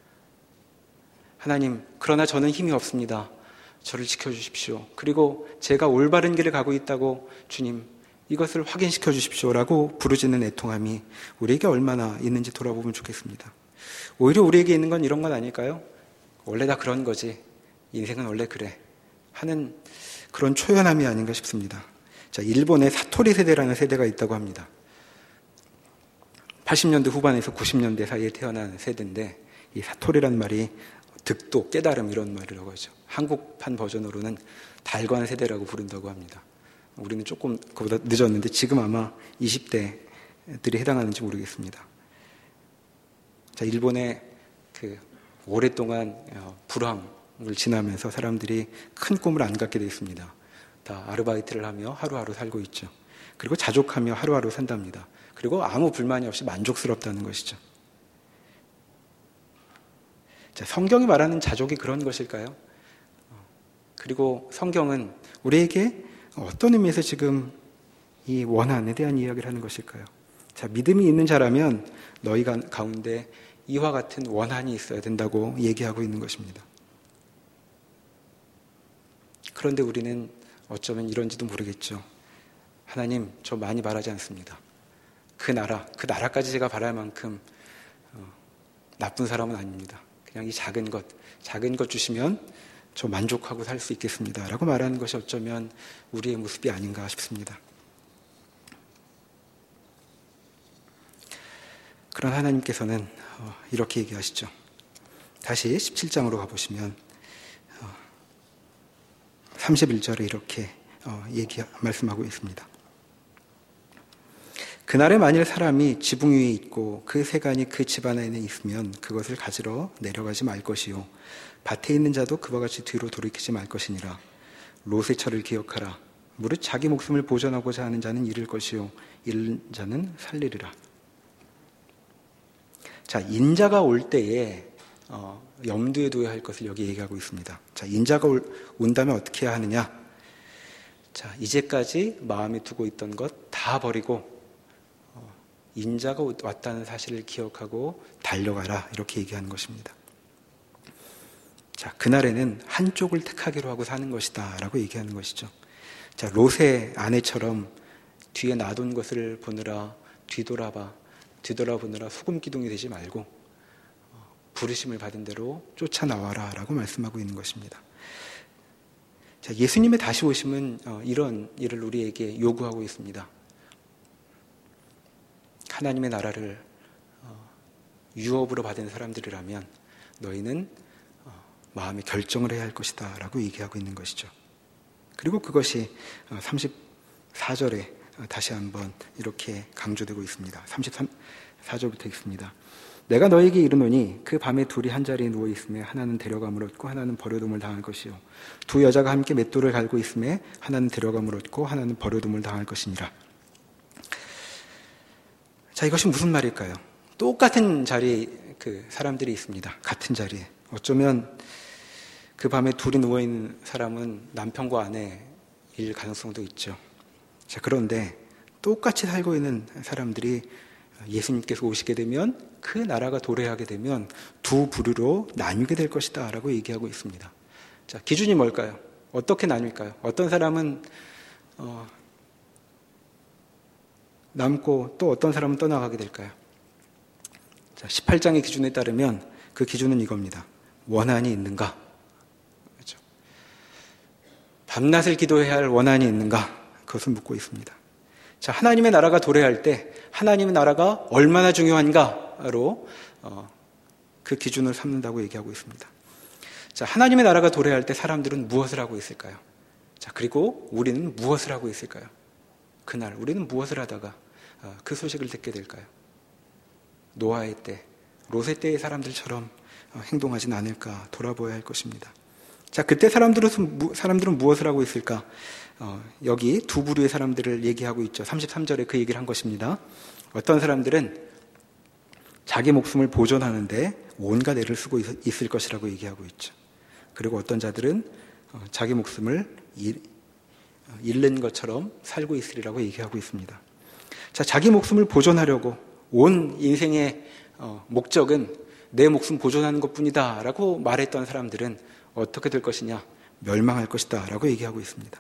하나님, 그러나 저는 힘이 없습니다. 저를 지켜주십시오. 그리고 제가 올바른 길을 가고 있다고 주님, 이것을 확인시켜 주십시오라고 부르짖는 애통함이 우리에게 얼마나 있는지 돌아보면 좋겠습니다. 오히려 우리에게 있는 건 이런 건 아닐까요? 원래 다 그런 거지. 인생은 원래 그래. 하는 그런 초연함이 아닌가 싶습니다. 자, 일본에 사토리 세대라는 세대가 있다고 합니다. 팔십 년대 후반에서 구십 년대 사이에 태어난 세대인데 이 사토리란 말이 득도, 깨달음 이런 말이라고 하죠. 한국판 버전으로는 달관 세대라고 부른다고 합니다. 우리는 조금 그보다 늦었는데 지금 아마 이십 대들이 해당하는지 모르겠습니다. 자, 일본의 그 오랫동안 불황을 지나면서 사람들이 큰 꿈을 안 갖게 되어 있습니다. 다 아르바이트를 하며 하루하루 살고 있죠. 그리고 자족하며 하루하루 산답니다. 그리고 아무 불만이 없이 만족스럽다는 것이죠. 자, 성경이 말하는 자족이 그런 것일까요? 그리고 성경은 우리에게 어떤 의미에서 지금 이 원한에 대한 이야기를 하는 것일까요? 자, 믿음이 있는 자라면 너희 가운데 이와 같은 원한이 있어야 된다고 얘기하고 있는 것입니다. 그런데 우리는 어쩌면 이런지도 모르겠죠. 하나님, 저 많이 바라지 않습니다. 그 나라, 그 나라까지 제가 바랄 만큼 어, 나쁜 사람은 아닙니다. 그냥 이 작은 것, 작은 것 주시면 저 만족하고 살 수 있겠습니다. 라고 말하는 것이 어쩌면 우리의 모습이 아닌가 싶습니다. 그런 하나님께서는 어, 이렇게 얘기하시죠. 다시 십칠 장으로 가보시면 삼십일 절에 이렇게 얘기, 말씀하고 있습니다. 그날에 만일 사람이 지붕 위에 있고 그 세간이 그 집 안에 있으면 그것을 가지러 내려가지 말 것이요. 밭에 있는 자도 그와 같이 뒤로 돌이키지 말 것이니라. 롯의 철을 기억하라. 무릇 자기 목숨을 보존하고자 하는 자는 잃을 것이요. 잃는 자는 살리리라. 자, 인자가 올 때에 어, 염두에 둬야 할 것을 여기 얘기하고 있습니다. 자, 인자가 올, 온다면 어떻게 해야 하느냐? 자, 이제까지 마음에 두고 있던 것 다 버리고 어, 인자가 왔다는 사실을 기억하고 달려가라 이렇게 얘기하는 것입니다. 자, 그날에는 한쪽을 택하기로 하고 사는 것이다 라고 얘기하는 것이죠. 자, 롯의 아내처럼 뒤에 놔둔 것을 보느라 뒤돌아봐 뒤돌아보느라 소금 기둥이 되지 말고 부르심을 받은 대로 쫓아나와라 라고 말씀하고 있는 것입니다. 자, 예수님의 다시 오심은 이런 일을 우리에게 요구하고 있습니다. 하나님의 나라를 유업으로 받은 사람들이라면 너희는 마음의 결정을 해야 할 것이다 라고 얘기하고 있는 것이죠. 그리고 그것이 삼십사 절에 다시 한번 이렇게 강조되고 있습니다. 삼십사 절부터 읽습니다. 내가 너에게 이르노니 그 밤에 둘이 한 자리에 누워 있음에 하나는 데려감을 얻고 하나는 버려둠을 당할 것이요 두 여자가 함께 맷돌을 갈고 있음에 하나는 데려감을 얻고 하나는 버려둠을 당할 것이니라. 자, 이것이 무슨 말일까요? 똑같은 자리에 그 사람들이 있습니다. 같은 자리에. 어쩌면 그 밤에 둘이 누워 있는 사람은 남편과 아내일 가능성도 있죠. 자, 그런데 똑같이 살고 있는 사람들이 예수님께서 오시게 되면 그 나라가 도래하게 되면 두 부류로 나뉘게 될 것이다 라고 얘기하고 있습니다. 자, 기준이 뭘까요? 어떻게 나뉠까요? 어떤 사람은 어, 남고 또 어떤 사람은 떠나가게 될까요? 자, 십팔 장의 기준에 따르면 그 기준은 이겁니다. 원한이 있는가? 그렇죠? 밤낮을 기도해야 할 원한이 있는가? 그것을 묻고 있습니다. 자, 하나님의 나라가 도래할 때 하나님의 나라가 얼마나 중요한가로 어, 그 기준을 삼는다고 얘기하고 있습니다. 자, 하나님의 나라가 도래할 때 사람들은 무엇을 하고 있을까요? 자, 그리고 우리는 무엇을 하고 있을까요? 그날 우리는 무엇을 하다가 그 소식을 듣게 될까요? 노아의 때, 롯의 때의 사람들처럼 행동하진 않을까 돌아보아야 할 것입니다. 자, 그때 사람들은, 사람들은 무엇을 하고 있을까? 어, 여기 두 부류의 사람들을 얘기하고 있죠. 삼십삼 절에 그 얘기를 한 것입니다. 어떤 사람들은 자기 목숨을 보존하는데 온갖 애를 쓰고 있을 것이라고 얘기하고 있죠. 그리고 어떤 자들은 자기 목숨을 잃는 것처럼 살고 있으리라고 얘기하고 있습니다. 자, 자기 목숨을 보존하려고 온 인생의 목적은 내 목숨 보존하는 것뿐이다 라고 말했던 사람들은 어떻게 될 것이냐? 멸망할 것이다 라고 얘기하고 있습니다.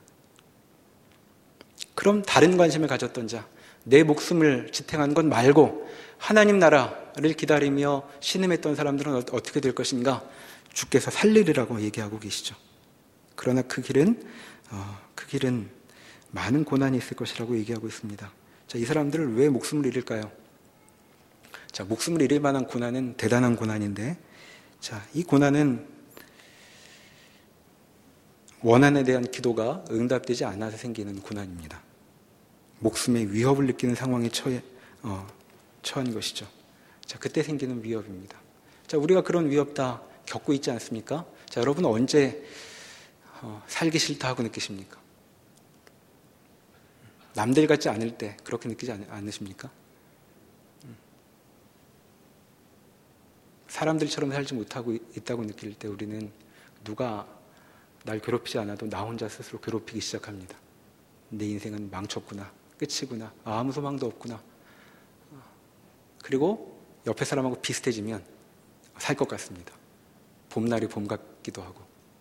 그럼 다른 관심을 가졌던 자, 내 목숨을 지탱하는 것 말고 하나님 나라를 기다리며 신음했던 사람들은 어떻게 될 것인가? 주께서 살리리라고 얘기하고 계시죠. 그러나 그 길은 어, 그 길은 많은 고난이 있을 것이라고 얘기하고 있습니다. 자, 이 사람들을 왜 목숨을 잃을까요? 자, 목숨을 잃을 만한 고난은 대단한 고난인데, 자, 이 고난은 원한에 대한 기도가 응답되지 않아서 생기는 고난입니다. 목숨의 위협을 느끼는 상황에 처해, 어, 처한 것이죠. 자, 그때 생기는 위협입니다. 자, 우리가 그런 위협 다 겪고 있지 않습니까? 자, 여러분 언제 어, 살기 싫다 하고 느끼십니까? 남들 같지 않을 때 그렇게 느끼지 않, 않으십니까? 사람들처럼 살지 못하고 있다고 느낄 때 우리는 누가 날 괴롭히지 않아도 나 혼자 스스로 괴롭히기 시작합니다. 내 인생은 망쳤구나, 끝이구나, 아무 소망도 없구나. 그리고 옆에 사람하고 비슷해지면 살 것 같습니다. 봄날이 봄 같기도 하고.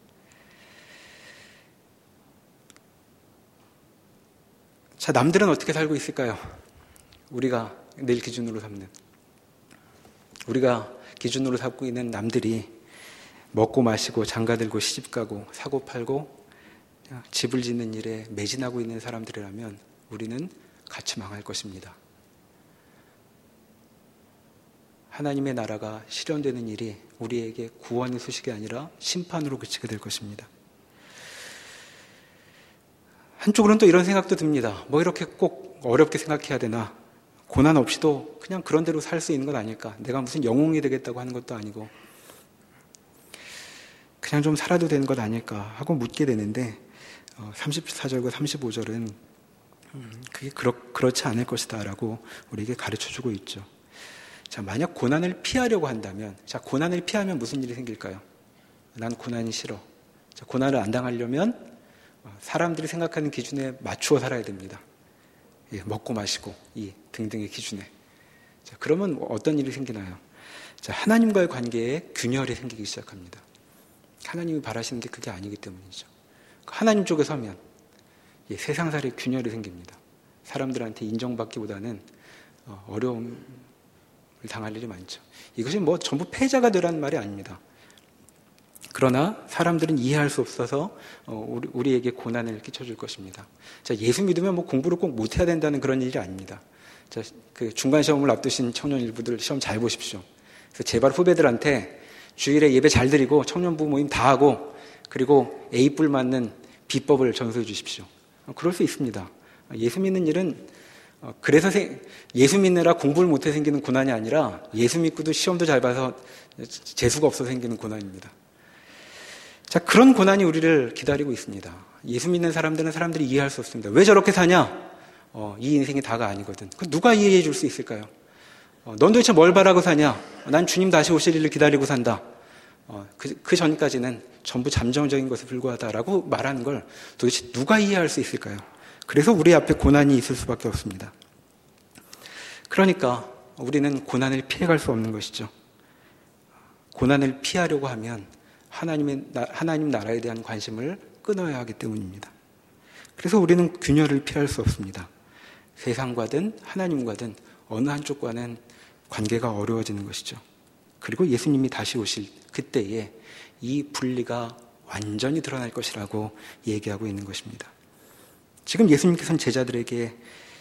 자, 남들은 어떻게 살고 있을까요? 우리가 늘 기준으로 삼는, 우리가 기준으로 삼고 있는 남들이 먹고 마시고 장가들고 시집가고 사고 팔고 집을 짓는 일에 매진하고 있는 사람들이라면 우리는 같이 망할 것입니다. 하나님의 나라가 실현되는 일이 우리에게 구원의 소식이 아니라 심판으로 그치게 될 것입니다. 한쪽으로는 또 이런 생각도 듭니다. 뭐 이렇게 꼭 어렵게 생각해야 되나? 고난 없이도 그냥 그런 대로 살 수 있는 건 아닐까? 내가 무슨 영웅이 되겠다고 하는 것도 아니고 그냥 좀 살아도 되는 것 아닐까 하고 묻게 되는데, 삼십사 절과 삼십오 절은 그게 그렇, 그렇지 않을 것이다 라고 우리에게 가르쳐주고 있죠. 자, 만약 고난을 피하려고 한다면, 자, 고난을 피하면 무슨 일이 생길까요? 난 고난이 싫어. 자, 고난을 안 당하려면 사람들이 생각하는 기준에 맞추어 살아야 됩니다. 예, 먹고 마시고 이 등등의 기준에. 자, 그러면 어떤 일이 생기나요? 자, 하나님과의 관계에 균열이 생기기 시작합니다. 하나님이 바라시는 게 그게 아니기 때문이죠. 하나님 쪽에 서면 예, 세상살이 균열이 생깁니다. 사람들한테 인정받기보다는 어려움을 당할 일이 많죠. 이것이 뭐 전부 패자가 되라는 말이 아닙니다. 그러나 사람들은 이해할 수 없어서 우리, 우리에게 고난을 끼쳐줄 것입니다. 자, 예수 믿으면 뭐 공부를 꼭 못해야 된다는 그런 일이 아닙니다. 자, 그 중간 시험을 앞두신 청년 일부들 시험 잘 보십시오. 그래서 제발 후배들한테 주일에 예배 잘 드리고 청년부 모임 다 하고 그리고 A뿔 맞는 비법을 전수해 주십시오. 그럴 수 있습니다. 예수 믿는 일은 그래서 예수 믿느라 공부를 못해 생기는 고난이 아니라 예수 믿고도 시험도 잘 봐서 재수가 없어서 생기는 고난입니다. 자, 그런 고난이 우리를 기다리고 있습니다. 예수 믿는 사람들은 사람들이 이해할 수 없습니다. 왜 저렇게 사냐? 어, 이 인생이 다가 아니거든. 그 누가 이해해 줄 수 있을까요? 어, 넌 도대체 뭘 바라고 사냐? 난 주님 다시 오실 일을 기다리고 산다. 어, 그, 그 전까지는 전부 잠정적인 것에 불과하다라고 말하는 걸 도대체 누가 이해할 수 있을까요? 그래서 우리 앞에 고난이 있을 수밖에 없습니다. 그러니까 우리는 고난을 피해갈 수 없는 것이죠. 고난을 피하려고 하면 하나님의, 하나님 나라에 대한 관심을 끊어야 하기 때문입니다. 그래서 우리는 균열을 피할 수 없습니다. 세상과든 하나님과든 어느 한쪽과는 관계가 어려워지는 것이죠. 그리고 예수님이 다시 오실 그때에 이 분리가 완전히 드러날 것이라고 얘기하고 있는 것입니다. 지금 예수님께서는 제자들에게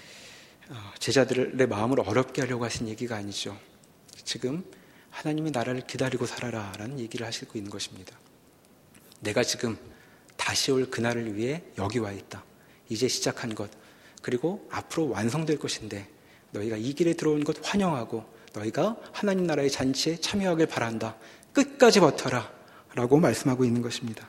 제자들의 마음을 어렵게 하려고 하신 얘기가 아니죠. 지금 하나님의 나라를 기다리고 살아라 라는 얘기를 하시고 있는 것입니다. 내가 지금 다시 올 그날을 위해 여기 와 있다. 이제 시작한 것, 그리고 앞으로 완성될 것인데 너희가 이 길에 들어온 것 환영하고 너희가 하나님 나라의 잔치에 참여하길 바란다. 끝까지 버텨라 라고 말씀하고 있는 것입니다.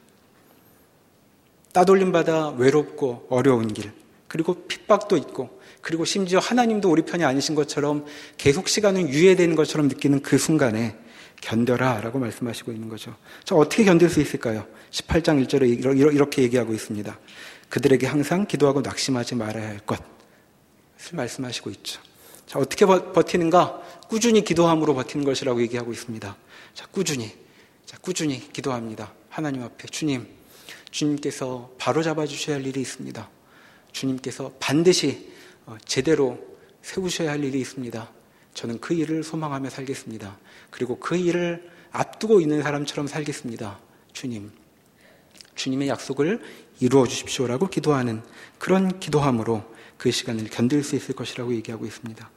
따돌림받아 외롭고 어려운 길, 그리고 핍박도 있고, 그리고 심지어 하나님도 우리 편이 아니신 것처럼 계속 시간은 유예되는 것처럼 느끼는 그 순간에 견뎌라 라고 말씀하시고 있는 거죠. 자, 어떻게 견딜 수 있을까요? 십팔 장 일 절에 이렇게 얘기하고 있습니다. 그들에게 항상 기도하고 낙심하지 말아야 할 것을 말씀하시고 있죠. 자, 어떻게 버티는가? 꾸준히 기도함으로 버티는 것이라고 얘기하고 있습니다. 자, 꾸준히. 자, 꾸준히 기도합니다. 하나님 앞에 주님, 주님께서 바로 잡아주셔야 할 일이 있습니다. 주님께서 반드시 제대로 세우셔야 할 일이 있습니다. 저는 그 일을 소망하며 살겠습니다. 그리고 그 일을 앞두고 있는 사람처럼 살겠습니다. 주님, 주님의 약속을 이루어 주십시오라고 기도하는 그런 기도함으로 그 시간을 견딜 수 있을 것이라고 얘기하고 있습니다.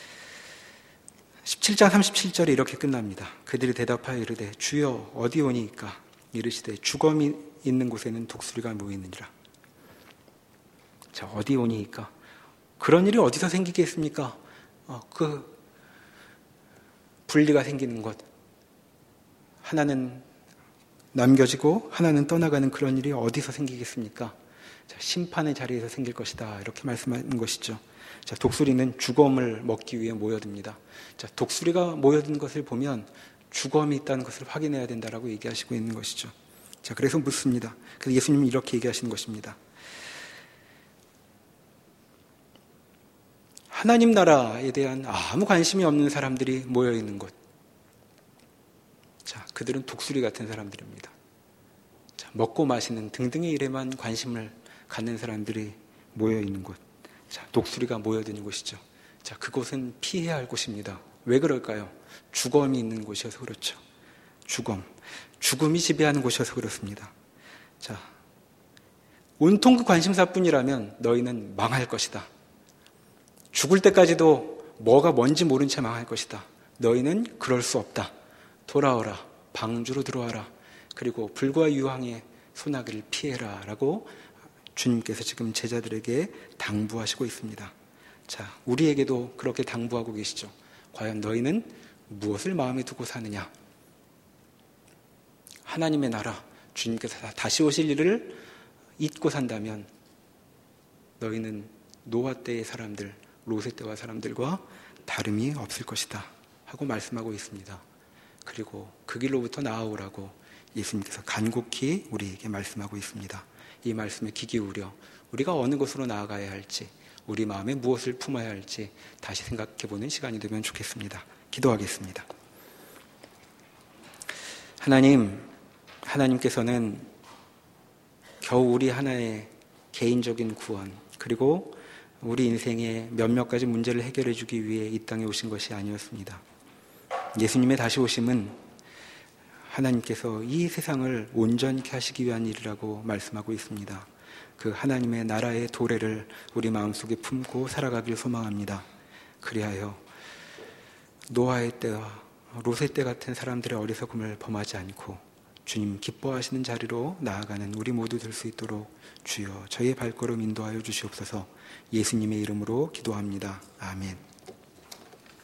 십칠 장 삼십칠 절에 이렇게 끝납니다. 그들이 대답하여 이르되 주여 어디 오니이까? 이르시되 주검이 있는 곳에는 독수리가 모이느니라. 자, 어디 오니이까? 그런 일이 어디서 생기겠습니까? 어, 그 분리가 생기는 것, 하나는 남겨지고 하나는 떠나가는 그런 일이 어디서 생기겠습니까? 자, 심판의 자리에서 생길 것이다 이렇게 말씀하는 것이죠. 자, 독수리는 주검을 먹기 위해 모여듭니다. 자, 독수리가 모여든 것을 보면 주검이 있다는 것을 확인해야 된다라고 얘기하시고 있는 것이죠. 자, 그래서 묻습니다. 그래서 예수님이 이렇게 얘기하시는 것입니다. 하나님 나라에 대한 아무 관심이 없는 사람들이 모여있는 곳. 자, 그들은 독수리 같은 사람들입니다. 자, 먹고 마시는 등등의 일에만 관심을 갖는 사람들이 모여있는 곳. 자, 독수리가 모여드는 곳이죠. 자, 그곳은 피해야 할 곳입니다. 왜 그럴까요? 주검이 있는 곳이어서 그렇죠. 주검. 죽음이 지배하는 곳이어서 그렇습니다. 자, 온통 그 관심사뿐이라면 너희는 망할 것이다. 죽을 때까지도 뭐가 뭔지 모른 채 망할 것이다. 너희는 그럴 수 없다. 돌아오라. 방주로 들어와라. 그리고 불과 유황의 소나기를 피해라 라고 주님께서 지금 제자들에게 당부하시고 있습니다. 자, 우리에게도 그렇게 당부하고 계시죠. 과연 너희는 무엇을 마음에 두고 사느냐? 하나님의 나라, 주님께서 다시 오실 일을 잊고 산다면 너희는 노아 때의 사람들, 롯의 때와 사람들과 다름이 없을 것이다 하고 말씀하고 있습니다. 그리고 그 길로부터 나아오라고 예수님께서 간곡히 우리에게 말씀하고 있습니다. 이 말씀에 귀 기울여 우리가 어느 곳으로 나아가야 할지, 우리 마음에 무엇을 품어야 할지 다시 생각해보는 시간이 되면 좋겠습니다. 기도하겠습니다. 하나님, 하나님께서는 겨우 우리 하나의 개인적인 구원, 그리고 우리 인생의 몇몇 가지 문제를 해결해 주기 위해 이 땅에 오신 것이 아니었습니다. 예수님의 다시 오심은 하나님께서 이 세상을 온전케 하시기 위한 일이라고 말씀하고 있습니다. 그 하나님의 나라의 도래를 우리 마음속에 품고 살아가길 소망합니다. 그리하여 노아의 때와 롯의 때 같은 사람들의 어리석음을 범하지 않고 주님 기뻐하시는 자리로 나아가는 우리 모두 될 수 있도록 주여 저희의 발걸음 인도하여 주시옵소서. 예수님의 이름으로 기도합니다. 아멘.